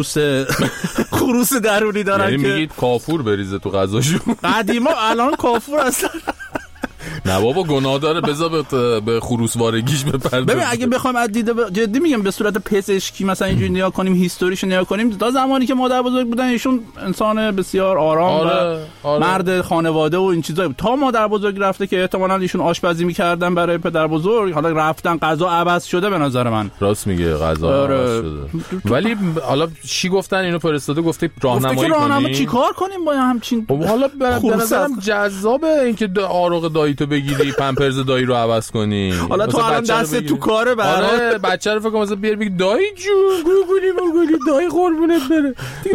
خروس درونی دارن، یعنی که میگید کافور بریزه تو غذاشون. قدیما الان کافور اصلا نه بابا گناه داره، بذار به خروسوارگیش بپرده. ببین اگه بخوایم از دید جدی میگم به صورت پزشکی مثلا اینجوری نگاه کنیم، هیستوریشو نگاه کنیم، تا زمانی که مادر بزرگ بودن ایشون انسان بسیار آرام و مرد خانواده و این چیزا بود، تا مادر بزرگ رفته که احتمالاً ایشون آشپزی میکردن برای پدر بزرگ، حالا رفتن غذا عوض شده به نظر من. راست میگه غذا عوض شده. ولی حالا چی گفتن اینو فرستاده، گفته راهنمایی کنیم چیکار کنیم با همچین. حالا به نظرم جذابه اینکه آروغ دایی تو بگیری پمپرز دایی رو عوض کنی. حالا تو الان دست تو کاره برای بچه رو فکر کنم مثلا بگی دایی جون گوگلی دایی قربونت بره،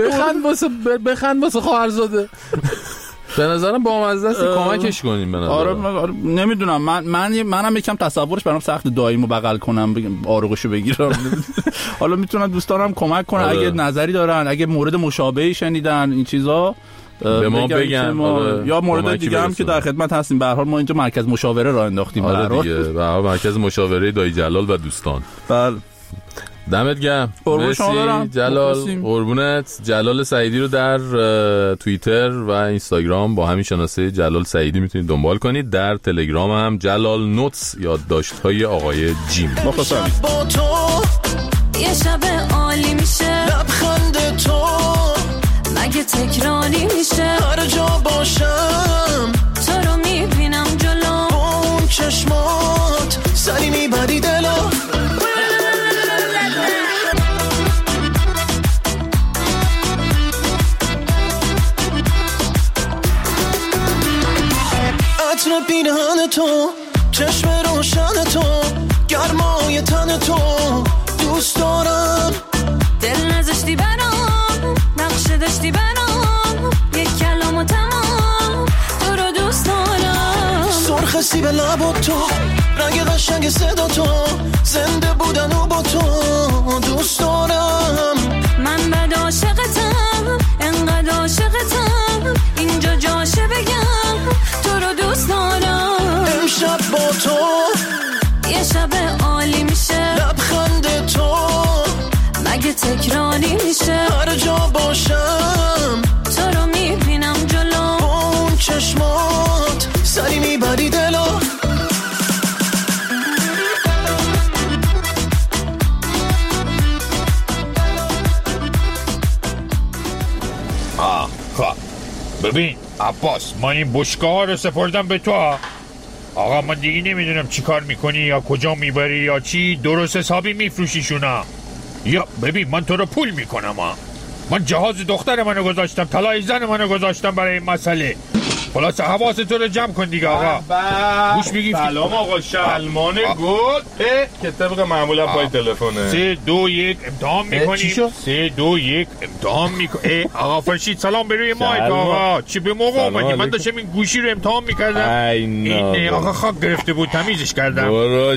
بخند واسه خواهرزاده. به نظرم با مزه است کمکش کنیم. به نظرم آره نمیدونم، منم یکم تصورش برام سخت داییمو بغل کنم آروغشو بگیرم. حالا میتونن دوستانم کمک کنن اگه نظری دارن، اگه مورد مشابهی شنیدن این چیزا به ما بگن. یا مورد دیگه هم که در خدمت هستیم. به هر حال ما اینجا مرکز مشاوره راه انداختیم. آره دیگه به هر حال مرکز مشاوره دایی جلال و دوستان. بله دمت گرم. مرسی جلال، قربونت. جلال سعیدی رو در توییتر و اینستاگرام با همین شناسه جلال سعیدی میتونید دنبال کنید. در تلگرام هم جلال نوتس یادداشت‌های آقای جیم. با تو یه شب عالی میشه، لبخند تو مگه تکراری میشه، هر جا باشم تو رو میبینم جلو، اون چشمات سری میبری دلم. پیرهن تو، چشم روشن تو، گرمای تن تو دوست دارم. دل نذاشتی برام، نقشه داشتی برام، یک کلام و تمام تو رو دوست دارم. سرخ سیب لب تو، رنگ قشنگ صدا تو، زنده بودن و با تو دوست دارم. من بد عاشقتم، انقدر عاشقتم، اینجا جاشه بگم تو رو دوست دارم. امشب با تو یه شب عالی میشه، لبخند تو مگه تکراری میشه. هر جا باشم تو رو میبینم جلو، با اون چشمات سری میبری دلو. ببین عباس، من این بشکه ها رو سپردم به تو. آقا من دیگه نمیدونم چی کار میکنی یا کجا میبری یا چی، درست حسابی میفروشیشونا یا ببین من تو رو پول میکنم. من جهاز دختر منو گذاشتم، طلای زن منو گذاشتم برای این مسئله. خلاص حواست تو رو جمع کن دیگه آقا. گوش میگی؟ سلام آقا شلمان گل که طبق معمولا پای تلفنه. 3 2 1 امتحان میکنیم. 3 2 1 امتحان میکنیم. آقا فرشید سلام به روی مایک آقا. چی به موقع اومدی؟ من داشتم این گوشی رو امتحان میکردم. این آقا خاک گرفته بود، تمیزش کردم. برو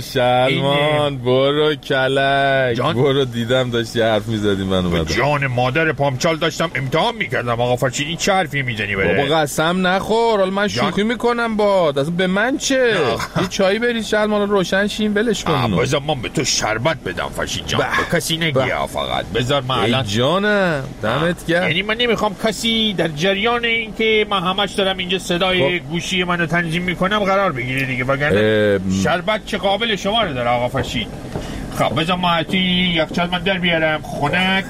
شلمان برو کلک، برو دیدم داشتی حرف میزدی من اومدم. جان مادر پامچال داشتم امتحان میکردم. آقا فرشید این چه حرفی میزنی بره؟ بابا قسم نخور، حالا من شوخی میکنم با اصلا به من چه؟ یه چایی بریز شلمان روشن شیم ولش کن. بذار من به تو شربت بدم فرشید جان، به کسی نگی فقط. بذار من الان جانم دمت گرم. یعنی من نمیخوام کسی در جریان این که من همش دارم اینجا صدای گوشی منو تنظیم میکنم قرار بگیره دیگه، وگرنه شربت چه قابل شما رو داره آقا فرشید. خب بذار ماهتی یخچال من در بیارم خنک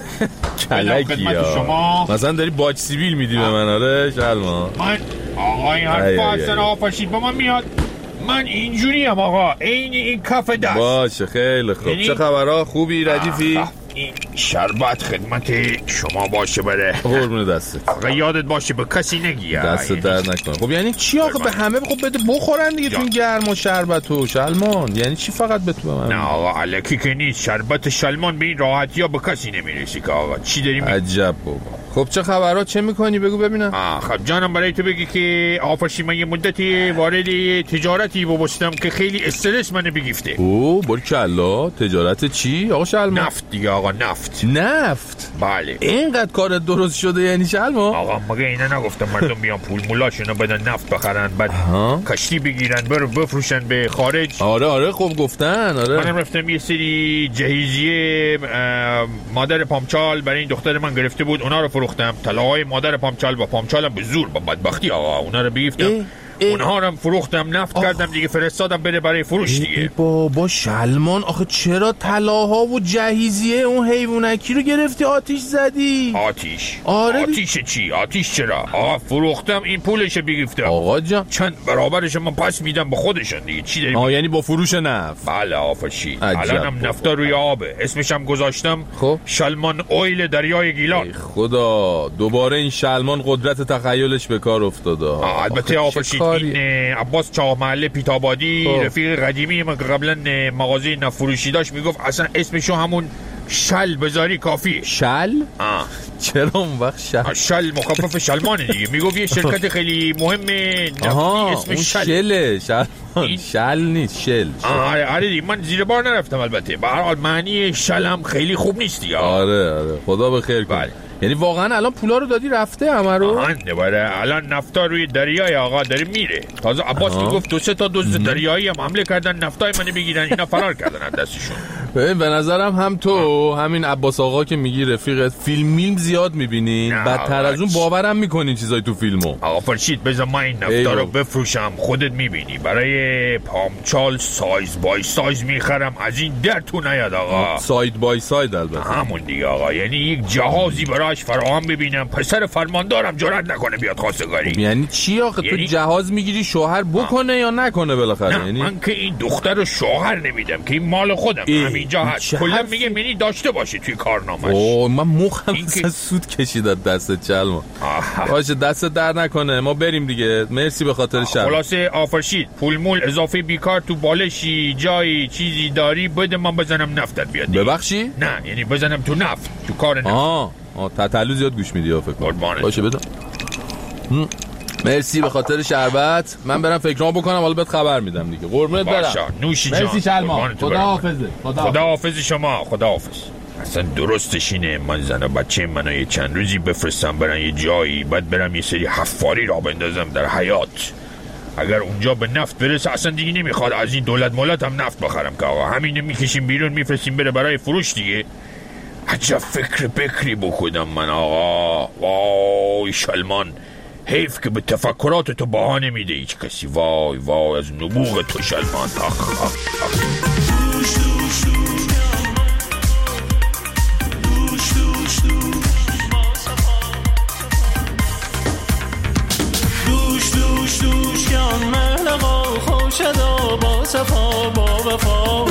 کلکی شما. مثلا داری باج سیبیل میدی به من؟ آره شلمان من آقا این حرفا اصلا آقا فرشید با من میاد. من اینجوری هم آقا، این کف دست. باشه خیلی خوب. چه خبرها؟ خوبی ردیفی؟ این شربت خدمت شما باشه بره. قربون دستت آقا، یادت باشه به کسی نگی. دست در نکنه. خب یعنی چی آقا؟ به همه خب بده بخورن دیگه تو این گرم و شربت و شلمان. یعنی چی فقط به تو؟ نه آقا الکی که نیست. شربت شلمان به این راحتی ها به کسی نمیرسی که آقا. چی داری عجب بابا. خب چه خبرها؟ چه میکنی بگو ببینم. خب جانم برای تو بگی که آفرشی من یه مدتی وارد تجارتی بابستم که خیلی استرس منو بگیفته. برکلا. تجارت چی آقا شلمان؟ نفت دیگه آقا. نفت بله. اینقدر کارت درست شده یعنی شلمان؟ آقا مگه اینا نگفتم مردم بیان پول مولاشونو بدن نفت بخرن بعد کشتی بگیرن برو بفروشن به خارج؟ آره خب گفتن. آره منم رفتم یه سری جهیزیه مادر پامچال برای این دختر من گرفته بود، اونا رو فروختم. طلاهای مادر پامچال با پامچالم به زور با بدبختی آقا اونا رو بگیفتم. اونها رو فروختم، نفت کردم دیگه، فرستادم بره برای فروش دیگه. بابا شلمان آخه چرا طلاها و جهیزیه اون حیوانکی رو گرفتی آتیش زدی؟ آتیش؟ آره آتیش چی؟ آتیش چرا؟ آقا فروختم این پولش بگیفتم. آقا جان چند برابرش من پس میدم به خودشون دیگه. چی داریم؟ یعنی با فروش نفت؟ بله آفشی. الانم نفتا روی آبه. اسمشم گذاشتم خب شلمان اویل دریای گیلان. خدا دوباره این شلمان قدرت تخیلش به کار افتاده. البته آفشی این عباس چاه محله پیتابادی رفیق قدیمی من قبلا مغازه نفروشی داشت میگفت اصلا اسمشو همون شل بذاری کافیه. شل؟ چرا اون وقت شل مخفف شلمانه دیگه. میگفت یه شرکت خیلی مهمه نفتی اسمش شله. شل نیست شل. آره دیگه من زیر بار نرفتم البته. به هر حال معنی شلم خیلی خوب نیست دیگه. آره خدا بخیر کنه. یعنی واقعا الان پولا رو دادی رفته همه رو؟ الان نفتا روی دریای آقا داره میره. تازه عباس میگفت 2-3 تا دزد دریایی هم حمله کردن نفتای منو بگیرن، اینا فرار کردن از دستشون. به نظرم هم تو همین عباس آقا که میگی رفیقت فیلم زیاد میبینین، بدتر از اون باورم میکنین چیزای تو فیلمو. آقا فرشید بذار من این نفتا رو بفروشم، خودت میبینی برای پامچال سایز بای سایز میخرم، از این در تو نیاد آقا. ساید بای ساید البته همون دیگه آقا. یعنی یک جهازی براش فراهم ببینم، پسر فرماندارم جرئت نکنه بیاد خواستگاری. یعنی چی آخه؟ تو جهاز میگیری شوهر بکنه یا نکنه بالاخره؟ یعنی من که این دختر رو شوهر نمیدم که این مال خودم. همین اینجا هست. کلا میگه منی داشته باشه توی کارنامه‌اش. اوه من مخم سود کشید دست چلما. باشه دست در نکنه، ما بریم دیگه. مرسی به خاطر شب. خلاصه آفرشید پول مول اضافه بیکار تو بالشی جایی چیزی داری بده من بزنم نفتت بیاد. ببخشی؟ نه یعنی بزنم تو نفت، تو کار نفت. تتلو زیاد گوش میدی فکر کنم. باشه بده. مرسی به خاطر شربت. من برم فکرام بکنم حالا بهت خبر میدم دیگه. قربونت برم. باشه نوشی جان. مرسی شلما. خداحافظ شما. خداحافظ. اصلا درستش اینه من زن و بچه منو یه چند روزی بفرستم برن یه جایی، بعد برم یه سری حفاری را بندازم در حیات. اگر اونجا به نفت برسه اصلا دیگه نمیخواد از این دولت مولت هم نفت بخرم که آقا همینه میکشیم بیرون میفرستیم بره برای فروش دیگه. عجب فکر بکری بخودم من آقا. وای شلمان، حیف که به تفکرات تو بهانه میده هیچ کسی. وای وای از نبوغ تو شلمان. دوش که آن مهلقا خوشدا با صفا با وفا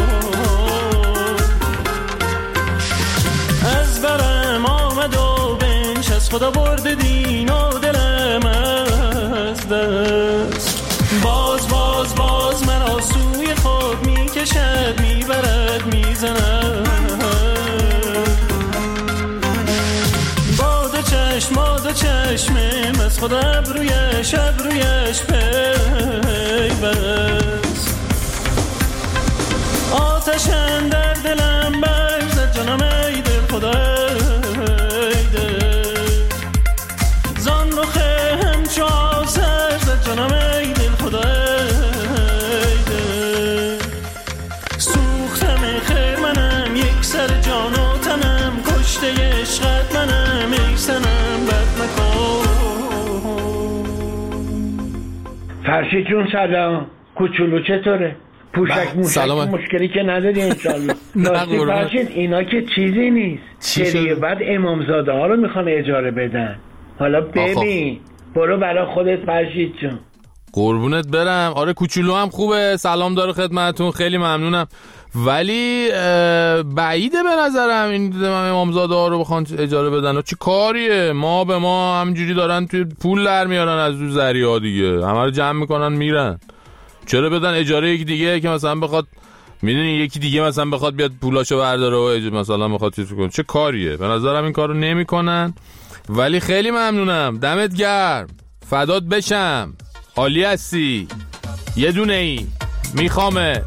از برم آمد و بنش از خدا برد دین و دلم از دست. باز من آسوی خود میکشد میبرد میزند. باده چشمم از خدا ابرویش پیوست. آتشن در دلم برزد جانم ای دل خدا ای دل. زان رخه همچو آسر زد جانم ای دل خدا ای دل. سوختم خیر منم یک سر جان و تنم کشته عشقت منم ای سنم بد مکن. فرشید جون سلام. کوچولو چطوره؟ پوشک مشکلی که نداری انشالله. راستی فرشید اینا که چیزی نیست. سری بعد امامزاده ها رو میخوان اجاره بدن. حالا ببین برو برای خودت فرشید جون. قربونت برم. آره کوچولو هم خوبه. سلام داره خدمتون. خیلی ممنونم. ولی بعیده به نظرم این امامزاده ها رو بخوان اجاره بدن. چه کاریه؟ ما به ما همینجوری دارن توی پول در میارن از رو ذریعه دیگه. همه رو جمع میکنن میرن. چرا بدن اجاره یکی دیگه که مثلا بخواد میدونی یکی دیگه مثلا بخواد بیاد پولاشو برداره و مثلا بخواد چیز کنه؟ چه کاریه؟ به نظرم این کارو نمیکنن. ولی خیلی ممنونم. دمت گرم. فدات بشم. عالی هستی. یه دونه ای میخوامت.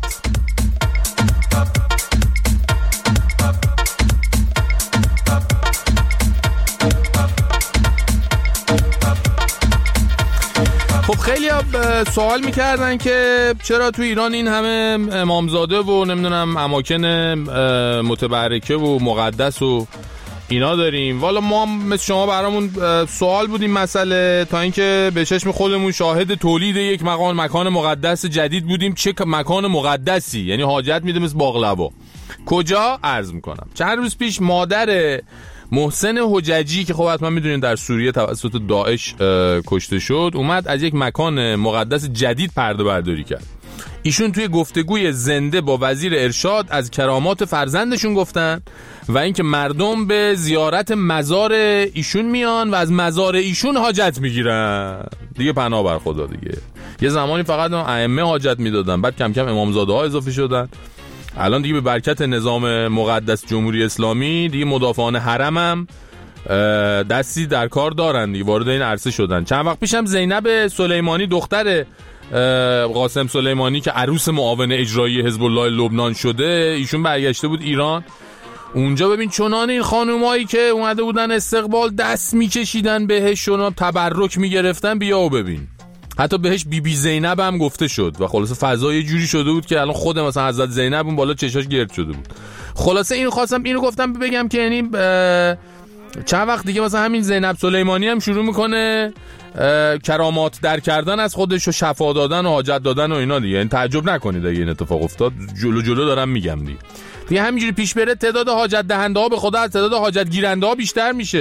خب خیلی سوال میکردن که چرا تو ایران این همه امامزاده و نمیدونم اماکن متبرکه و مقدس و اینا داریم. والا ما مثل شما برامون سوال بود این مسئله تا اینکه به چشم خودمون شاهد تولید یک مکان مقدس جدید بودیم. چه مکان مقدسی؟ یعنی حاجت میده مثل باقلوا. کجا؟ عرض میکنم. چند روز پیش مادر محسن حججی که خب حتما میدونین در سوریه توسط داعش کشته شد اومد از یک مکان مقدس جدید پرده برداری کرد. ایشون توی گفتگوی زنده با وزیر ارشاد از کرامات فرزندشون گفتن و اینکه مردم به زیارت مزار ایشون میان و از مزار ایشون حاجت میگیرن. دیگه پناه بر خدا دیگه. یه زمانی فقط ائمه حاجت میدادن، بعد کم کم امامزاده ها اضافه شدن. الان دیگه به برکت نظام مقدس جمهوری اسلامی دیگه مدافعان حرم هم دستی در کار دارن دیگه، وارد این عرصه شدن. چند وقت پیشم زینب سلیمانی دختر قاسم سلیمانی که عروس معاون اجرایی حزب الله لبنان شده، ایشون برگشته بود ایران. اونجا ببین چنان این خانومایی که اومده بودن استقبال دست میکشیدن بهش و تبرک میگرفتن. بیا و ببین حتی بهش بی زینب هم گفته شد و خلاصه فضا یه جوری شده بود که الان خود مثلا حضرت زینب اون بالا چشاش گرد شده بود. خلاصه اینو خواستم اینو گفتم بگم که یعنی چند وقت دیگه مثلا همین زینب سلیمانی هم شروع میکنه کرامات در کردن از خودش و شفا دادن و حاجت دادن و اینا دیگه. یعنی تعجب نکنید اگه این اتفاق افتاد. جلو دارم میگم دیگه همینجوری پیش بره تعداد حاجت دهنده ها به خدا از تعداد حاجت گیرنده ها بیشتر میشه.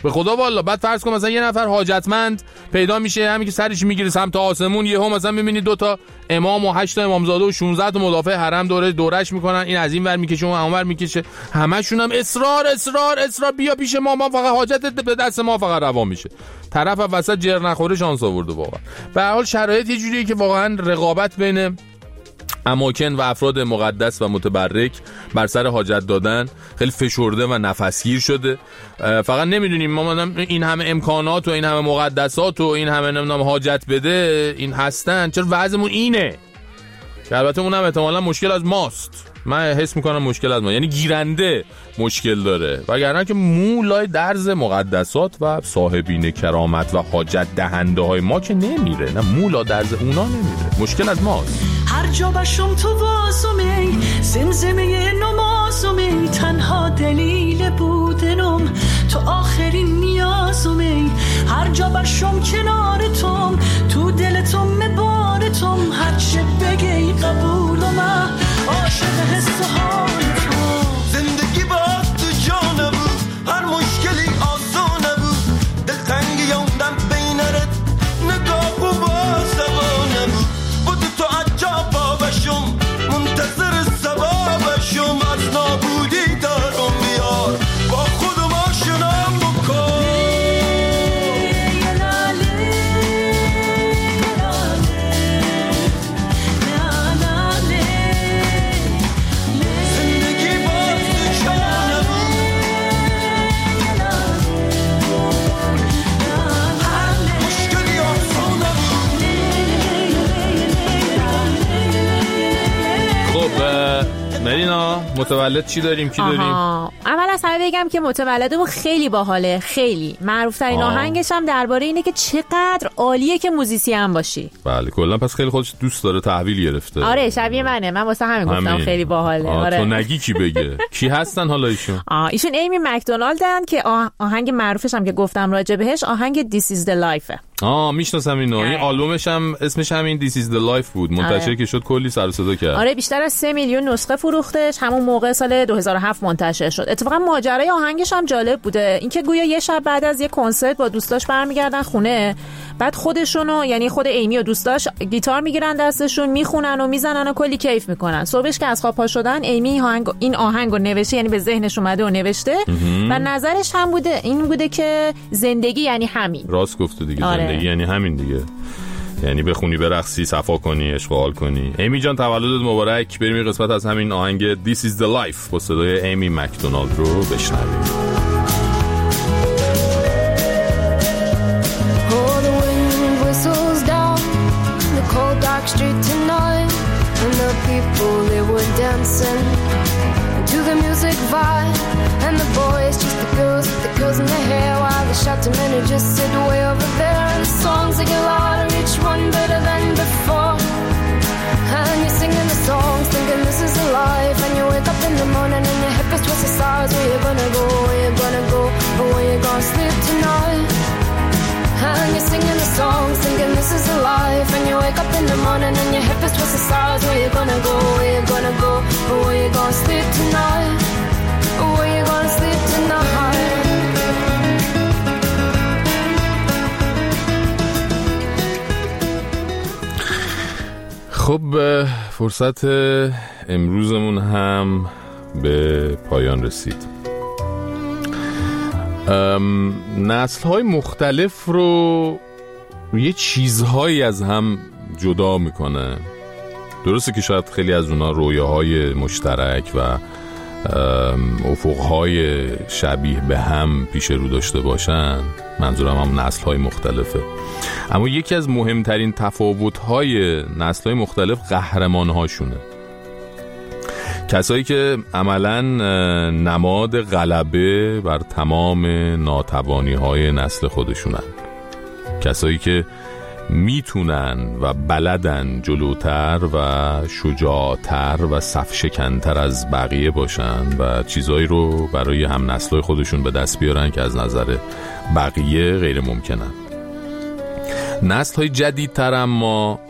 به خدا والا. بعد فرض کن مثلا یه نفر حاجتمند پیدا میشه، همین که سرش میگیره سمت آسمون، یهو مثلا میبینی 2 تا امام و 8 تا امامزاده و 16 تا مدافع حرم دورش میکنن، این از این ور میکشه اون اونور میکشه، همشون هم اصرار بیا پیش ما فقط حاجتت به دست ما فقط روا میشه. طرف وسط جر نخوره شانس آورده واقعا. به هر حال شرایط یه جوریه که واقعا رقابت بین اماکن و افراد مقدس و متبرک بر سر حاجت دادن خیلی فشرده و نفسگیر شده. فقط نمیدونیم ما این همه امکانات و این همه مقدسات و این همه نمیدونم حاجت بده این هستن، چرا وضعمون اینه؟ که البته اونم احتمالاً مشکل از ماست. من حس میکنم مشکل از ما، یعنی گیرنده مشکل داره، وگرنه که مولای درز مقدسات و صاحبین کرامت و حاجت دهنده های ما که نمیره، نه مولا درز اونا نمیره، مشکل از ماست. هر جا باشم تو واسمی زمزمه نمازمی، تنها دلیل بودنم تو آخرین نیازمی. هر جا باشم کنارتم تو دلتم مبارتم، هر چه بگی قبولم عاشق حس حال تو. زندگی با تو جا نبود، هر مشکلی آسان نبود، دلتنگی یوندم بینرت نگاه و باسوا نبود. بود تو عجب بابشم منتظر سبابشم، از نابودی دارم بیار با خودم آشنام بکن. مرینا متولد چی داریم کی داریم؟ اول از همه بگم که متولدمون خیلی باحاله، خیلی معروف ترین آهنگش هم درباره اینه که چقدر عالیه که موزیسین باشی. بله کلا پس خیلی خودش دوست داره، تحویل گرفته. آره شبیه منه، من واسه همین گفتم خیلی باحاله. آره تو نگی کی بگه کی هستن حالا ایشون؟ ایشون ایمی مکدونالدن که آهنگ معروفش هم که گفتم راجع بهش آهنگ This is the Life. میشناسم اینو. این آلبومش هم اسمش همین This is the Life بود، منتشر که شد کلی سر و صدا کرد. آره بیشتر از 3 میلیون نسخه فروختش، همون موقع سال 2007 منتشر شد. اتفاقا ماجرای آهنگش هم جالب بوده، اینکه گویا یه شب بعد از یه کنسرت با دوستاش برمیگردن خونه، بعد خودشونو یعنی خود ایمی و دوستاش گیتار میگیرن دستشون، میخونن و میزنن و کلی کیف میکنن. صبحش که از خواب پا شدن ایمی این آهنگو نوشته، یعنی به ذهنش اومده و نوشته و نظرش هم بوده این بوده که زندگی یعنی همین. راست گفته دیگه. زندگی یعنی همین دیگه، یعنی بخونی برقصی صفا کنی اشغال کنی. ایمی جان تولدت مبارک. بریم یه قسمت از همین آهنگ This is the Life با صدای ایمی مکدونالد رو بشنویم. Street tonight, and the people they were dancing to the music vibe, and the boys just the girls in their hair, while the shouting men who just sit way over there. And the songs they get louder, each one better than before, and you're singing the songs thinking this is a life, and you wake up in the morning and your hip is twisted sides. Where you gonna go, where you gonna go, or where you gonna sleep tonight? And you're singing the songs thinking this is a life, and you wake up in the morning and your hip is twisted sides. Where you gonna go, where you gonna go, or where you gonna sleep tonight, or where you gonna sleep tonight. خب فرصت امروزمون هم به پایان رسید. نسل‌های مختلف رو یه چیزهایی از هم جدا میکنه. درسته که شاید خیلی از اونا رویاهای مشترک و افقهای شبیه به هم پیش رو داشته باشن، منظورم هم نسل‌های مختلفه، اما یکی از مهمترین تفاوت‌های نسل‌های مختلف قهرمان‌هاشونه. کسایی که عملاً نماد غلبه بر تمام ناتوانی‌های نسل خودشونن، کسایی که میتونن و بلدن جلوتر و شجاعتر و صفشکنتر از بقیه باشن و چیزایی رو برای هم نسل‌های خودشون به دست بیارن که از نظر بقیه غیر ممکنن. نسل‌های جدیدتر اما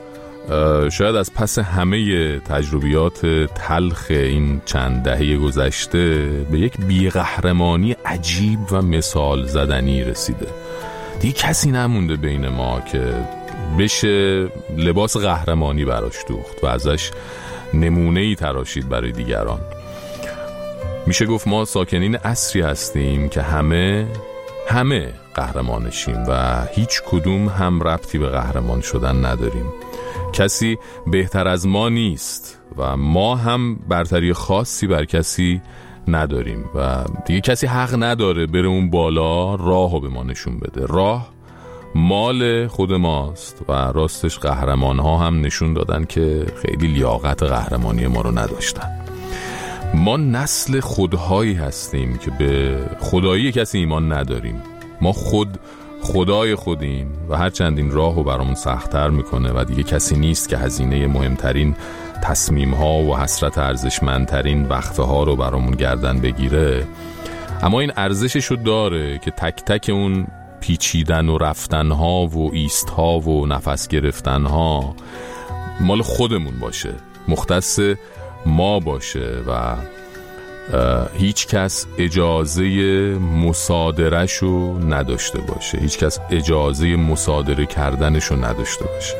شاید از پس همه تجربیات تلخ این چند دهه گذشته به یک بی‌قهرمانی عجیب و مثال زدنی رسیده. دیگه کسی نمونده بین ما که بشه لباس قهرمانی براش دوخت و ازش نمونه‌ای تراشید برای دیگران. میشه گفت ما ساکنین عصری هستیم که همه قهرمانشیم و هیچ کدوم هم ربطی به قهرمان شدن نداریم. کسی بهتر از ما نیست و ما هم برتری خاصی بر کسی نداریم و دیگه کسی حق نداره بره اون بالا راهو به ما نشون بده. راه مال خود ماست و راستش قهرمان ها هم نشون دادن که خیلی لیاقت قهرمانی ما رو نداشتن. ما نسل خودهایی هستیم که به خدایی کسی ایمان نداریم. ما خدای خودیم و هرچند این راهو برامون سخت‌تر میکنه و دیگه کسی نیست که هزینه مهمترین تصمیم‌ها و حسرت ارزشمندترین وقتها رو برامون گردن بگیره، اما این ارزششو داره که تک تک اون پیچیدن و رفتن‌ها و ایست‌ها و نفس گرفتن‌ها مال خودمون باشه، مختص ما باشه و هیچ کس اجازه مصادرهشو نداشته باشه، هیچ کس اجازه مصادره کردنشو نداشته باشه.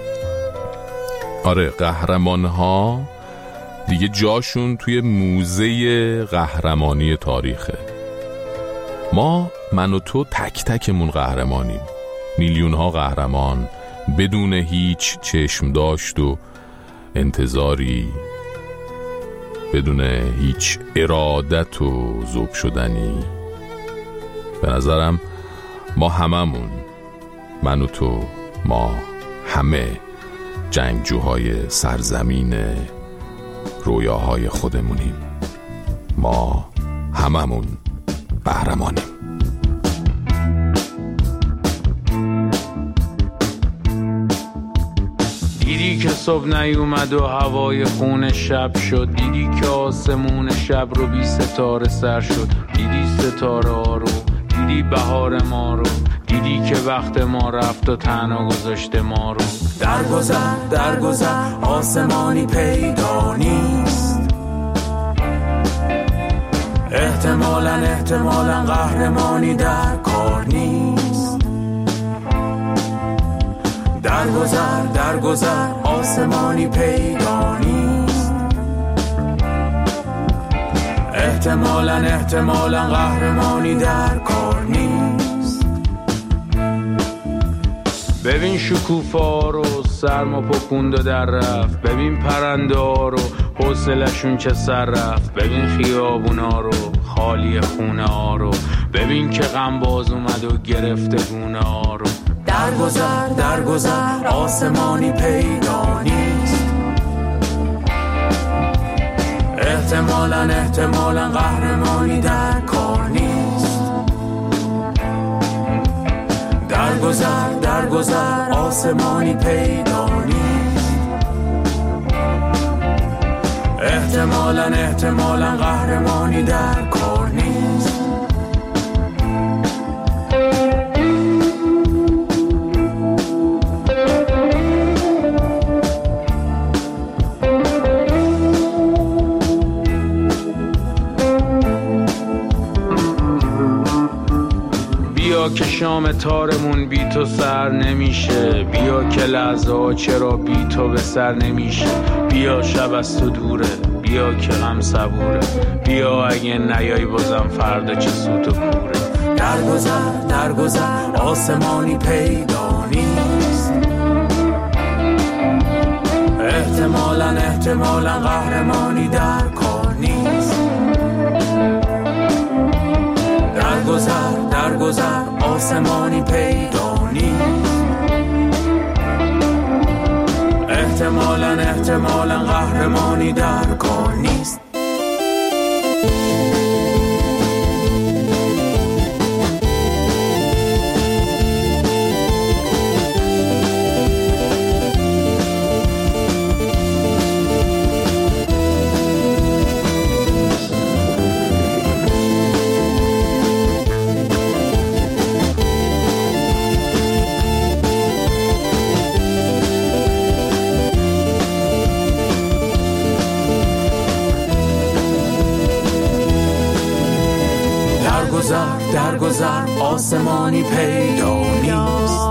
آره، قهرمان ها دیگه جاشون توی موزه قهرمانی تاریخه. من و تو تک تکمون قهرمانیم، میلیون ها قهرمان بدون هیچ چشم داشت و انتظاری، بدون هیچ ارادت و ذوب شدنی. به نظرم ما هممون، من و تو، ما همه جنگجوهای سرزمین رویاهای خودمونیم. ما هممون قهرمانیم. دیدی که صبح نیومد و هوای خون شب شد، دیدی که آسمون شب رو بی ستاره سر شد، دیدی ستاره ها رو، دیدی بهار ما رو، دیدی که وقت ما رفت و تنها گذاشته ما رو. درگذر آسمانی پیدا نیست، احتمالاً قهرمانی در کار نیست. درگذر آسمانی پیدا نیست، احتمالاً قهرمانی در کار نیست. ببین شکوفا رو سرما پکوند و در رفت، ببین پرنده ها رو حوصلشون چه سر رفت، ببین خیابونا رو خالی خونه ها رو، ببین که غم باز اومد و گرفته گونه ها رو. درگذر آسمانی پیدا نیست، احتمالاً قهرمانی در کار نیست. درگذر آسمانی پیدا نیست، احتمالاً قهرمانی در کار نیست. بیا که شام تارمون بی تو سر نمیشه، بیا که لحظه ها چرا بی تو به سر نمیشه. بیا شب از تو دوره، بیا که غم صبوره، بیا اگه نیای بازم فردا چه سوت و کوره. درگذر آسمانی پیدا نیست، احتمالاً قهرمانی در کار نیست. درگذر آسمانی پیدا نیست، احتمالاً قهرمانی در کار نیست. آسمانی پیدا نیست.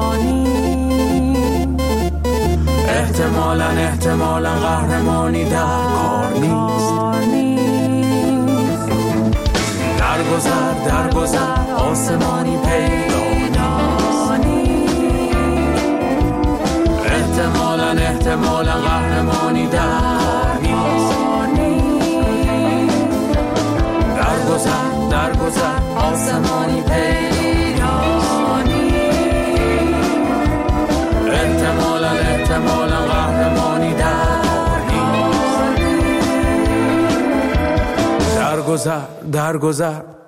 احتمالاً قهرمانی در کار نیست. درگذر آسمانی پیدا نیست. احتمالاً قهرمانی در کار نیست. درگذر آسمانی پیدا نیست. احتمالاً قهرمانی در کار نیست. درگذر